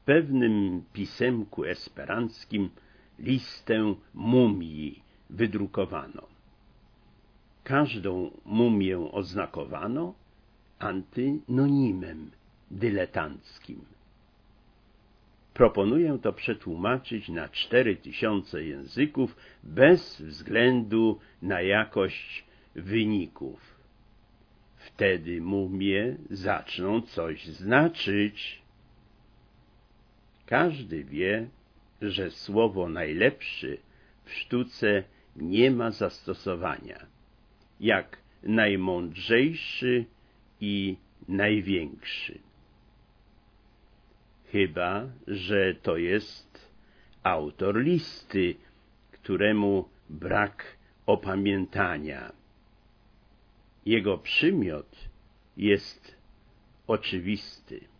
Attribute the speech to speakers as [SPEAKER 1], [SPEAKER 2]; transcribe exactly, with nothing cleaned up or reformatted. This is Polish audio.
[SPEAKER 1] pewnym pisemku esperanckim listę mumii wydrukowano. Każdą mumię oznakowano antynonimem dyletanckim. Proponuję to przetłumaczyć na cztery tysiące języków bez względu na jakość wyników. Wtedy mumie zaczną coś znaczyć. Każdy wie, że słowo najlepszy w sztuce nie ma zastosowania, jak najmądrzejszy i największy. Chyba że to jest autor listy, któremu brak opamiętania. Jego przymiot jest oczywisty.